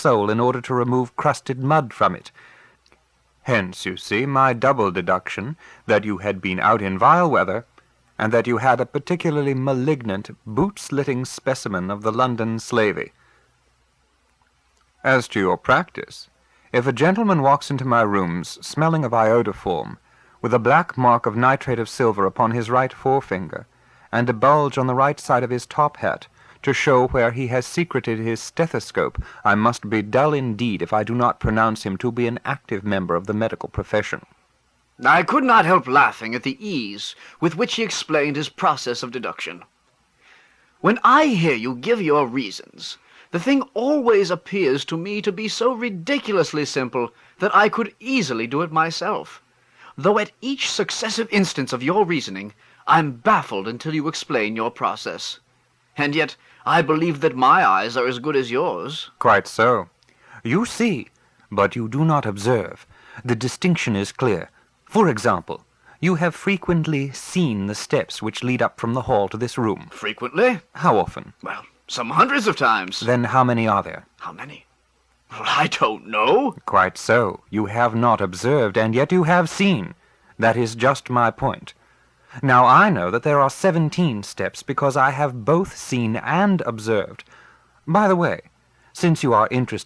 sole in order to remove crusted mud from it. Hence, you see, my double deduction that you had been out in vile weather, and that you had a particularly malignant, boot-slitting specimen of the London slavey. As to your practice, if a gentleman walks into my rooms smelling of iodoform, with a black mark of nitrate of silver upon his right forefinger, and a bulge on the right side of his top hat, to show where he has secreted his stethoscope, I must be dull indeed if I do not pronounce him to be an active member of the medical profession. I could not help laughing at the ease with which he explained his process of deduction. When I hear you give your reasons, the thing always appears to me to be so ridiculously simple that I could easily do it myself, though at each successive instance of your reasoning I'm baffled until you explain your process. And yet I believe that my eyes are as good as yours. Quite so. You see, but you do not observe. The distinction is clear. For example, you have frequently seen the steps which lead up from the hall to this room. Frequently? How often? Well, some hundreds of times. Then how many are there? How many? Well, I don't know. Quite so. You have not observed, and yet you have seen. That is just my point. Now I know that there are 17 steps because I have both seen and observed. By the way, since you are interested